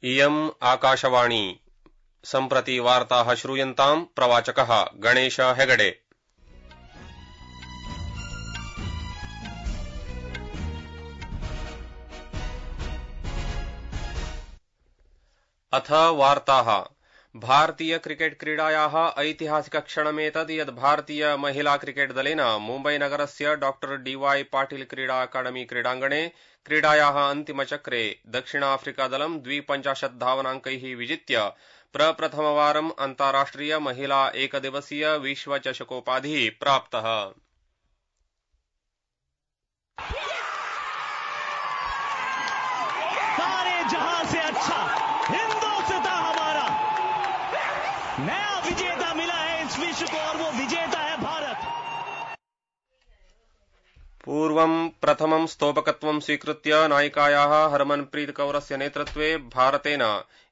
इयम् आकाशवाणी सम्प्रति वार्ताः श्रूयन्ताम् प्रवाचकः गणेश हेगडे। अथ वार्ताः। भारतीय क्रिकेट क्रीडायाः ऐतिहासिकक्षणमेतद् यद् भारतीय महिला क्रिकेट दलेन मुम्बईनगरस्य डॉ डी.वाई. पाटिल क्रीडा अकादमी क्रीडाङ्गणे क्रीडायाः अन्तिमचक्रे दक्षिणाफ्रिकादलं 52 धावनाङ्कैः विजित्य प्रप्रथमवारम् अन्ताराष्ट्रिय महिला एकदिवसीय विश्वचषकोपाधिः प्राप्तः। नया विजेता मिला है इस विश्व को और वो विजेता है भारत। पूर्वं प्रथमं स्तोपकत्वं स्वीकृत्य नायिकायाः हरमनप्रीत कौरस्य नेतृत्वे भारतेन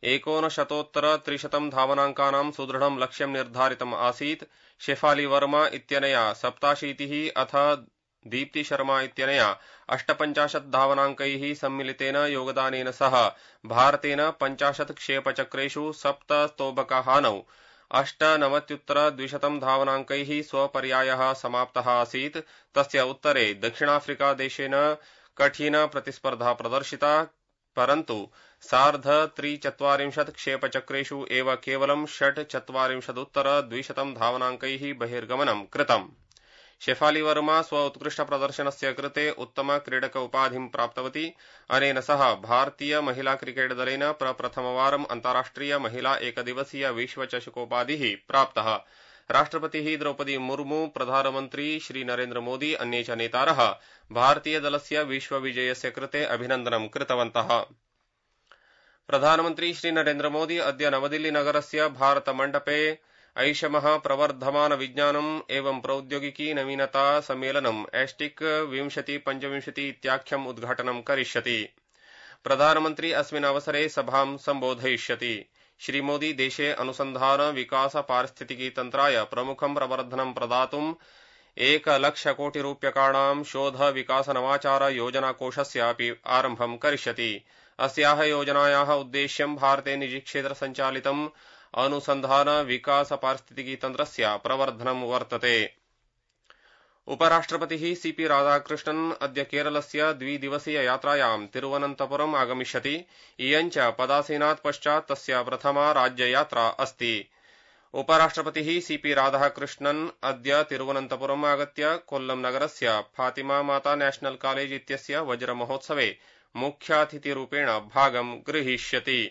1903 धावनाङ्कानां सुदृढं लक्ष्यं निर्धारितम् आसीत्। शेफाली वर्मा इत्यनया 87 अथ दीप्ति शर्मा इत्यनया 58 धावनाङ्कैः सम्मिलितेन योगदानेन सह भारतेन 50 क्षेपचक्रेषु 7 स्तोभकहानौ 98-200 धावनाङ्कैः स्वपर्यायः समाप्तः आसीत्। तस्य उत्तरे दक्षिणाफ्रिकादेशेन कठिन प्रतिस्पर्धा प्रदर्शिता, परन्तु सार्ध-340 क्षेपचक्रेषु एव केवलं 46-200 धावनाङ्कैः बहिर्गमनं कृतम्। शेफाली वर्मा स्व उत्कृष्ट प्रदर्शनस्य कृते उत्तम क्रीडक उपाधिं प्राप्तवती। अनेन सह भारतीय महिला क्रिकेट दलेन प्रप्रथमवारम् अन्ताराष्ट्रिय महिला एकदिवसीय विश्वचषकोपाधिः प्राप्तः। राष्ट्रपतिः द्रौपदी मुर्मू, प्रधानमन्त्री श्री नरेन्द्र मोदी, अन्ये च नेतारः भारतीय दलस्य विश्वविजयस्य कृते अभिनन्दनं कृतवन्तः। प्रधानमन्त्री श्री नरेन्द्र मोदी अद्य नवदिल्ली नगरस्य भारतमण्डपे ऐषमः प्रवर्धमान विज्ञानम् एवं प्रौद्योगिकी नवीनता सम्मेलनम् एस्टिक् 2025 इत्याख्यम् उद्घाटनं करिष्यति। प्रधानमन्त्री अस्मिन् अवसरे सभां सम्बोधयिष्यति। श्री मोदी देशे अनुसन्धान विकास पारिस्थितिकी तन्त्राय प्रमुखं प्रवर्धनं प्रदातुम् 1,00,000,000 शोध विकास नवाचार योजनाकोषस्य अपि आरम्भं करिष्यति। अस्याः योजनायाः उद्देश्यं भारते निजीक्षेत्र सञ्चालितम् अनुसन्धान विकास पारिस्थितिकी तन्त्रस्य प्रवर्धनं वर्तते। उपराष्ट्रपतिः सीपी राधाकृष्णन् अद्य केरलस्य द्विदिवसीय यात्रायां तिरुवनन्तपुरम् आगमिष्यति। इयञ्च पदासीनात् पश्चात् तस्य प्रथमा राज्ययात्रा अस्ति। उपराष्ट्रपतिः सीपी राधाकृष्णन् अद्य तिरुवनन्तपुरम् आगत्य कोल्लम नगरस्य फातिमा माता नेशनल कॉलेज इत्यस्य वज्रमहोत्सवे मुख्यातिथिरूपेण भागं ग्रहीष्यति।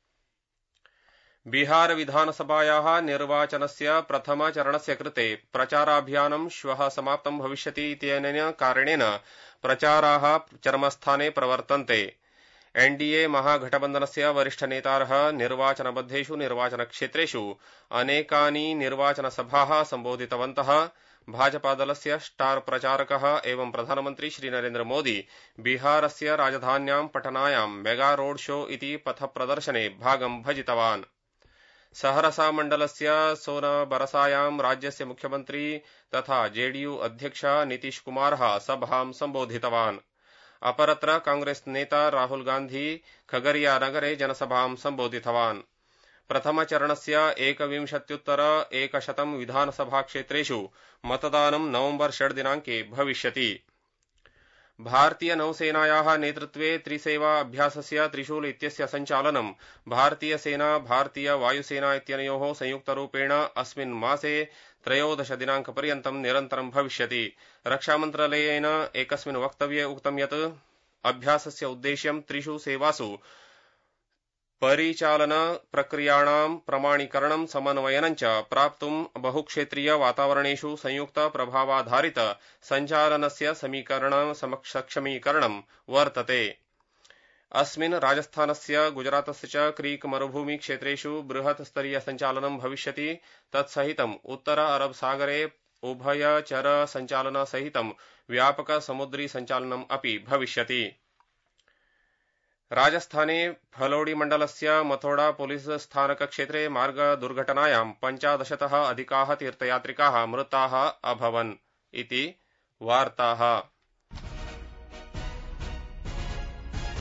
बिहार विधानसभायाः निर्वाचनस्य प्रथमचरणस्य कृते प्रचाराभियानं श्वः समाप्तं भविष्यति इत्यनेन कारणेन प्रचाराः चरमस्थाने प्रवर्तन्ते। एनडीए महागठबन्धनस्य वरिष्ठनेतारः निर्वाचनबद्धेषु निर्वाचनक्षेत्रेषु अनेकानि निर्वाचनसभाः सम्बोधितवन्तः। भाजपादलस्य स्टार प्रचारकः एवं प्रधानमन्त्री श्री नरेन्द्र मोदी बिहारस्य राजधान्यां पटनायां मेगा रोड शो इति पथप्रदर्शने भागं भजितवान्। सहरसा मण्डलस्य सोनबरसायां राज्यस्य मुख्यमन्त्री तथा जेडीयू अध्यक्षः नीतीश कुमारः सभां सम्बोधितवान्। अपरत्र कांग्रेस नेता राहुल गान्धी खगरिया नगरे जनसभां सम्बोधितवान्। प्रथमचरणस्य 21-100 विधानसभाक्षेत्रेषु मतदानं नवम्बर 6 दिनाङ्के भविष्यति। भारतीय नौसेनायाः नेतृत्वे त्रिसेवा अभ्यासस्य त्रिशूल इत्यस्य सञ्चालनं भारतीय सेना भारतीय वायुसेना इत्यनयोः संयुक्तरूपेण अस्मिन् मासे 13 दिनाङ्कपर्यन्तं निरन्तरं भविष्यति। रक्षामन्त्रालयेन एकस्मिन् वक्तव्ये उक्तं यत् अभ्यासस्य उद्देश्यं त्रिषु सेवासु परिचालन प्रक्रियाणां प्रमाणीकरणं समन्वयनं च प्राप्तुं बहुक्षेत्रीय वातावरणेषु संयुक्त प्रभावाधारित सञ्चालनस्य सक्षमीकरणं वर्तते। अस्मिन् राजस्थानस्य गुजरातस्य च क्रीक मरुभूमि क्षेत्रेषु बृहत् स्तरीय सञ्चालनं भविष्यति। तत्सहितम् उत्तर अरब सागरे उभयचर सञ्चालन सहितं व्यापक समुद्री सञ्चालनम् अपि भविष्यति। राजस्थाने फलोडी मण्डलस्य मथोडा पुलिस स्थानक क्षेत्रे मार्ग दुर्घटनायां 15तः अधिकाः तीर्थयात्रिकाः मृताः अभवन् इति वार्ताः।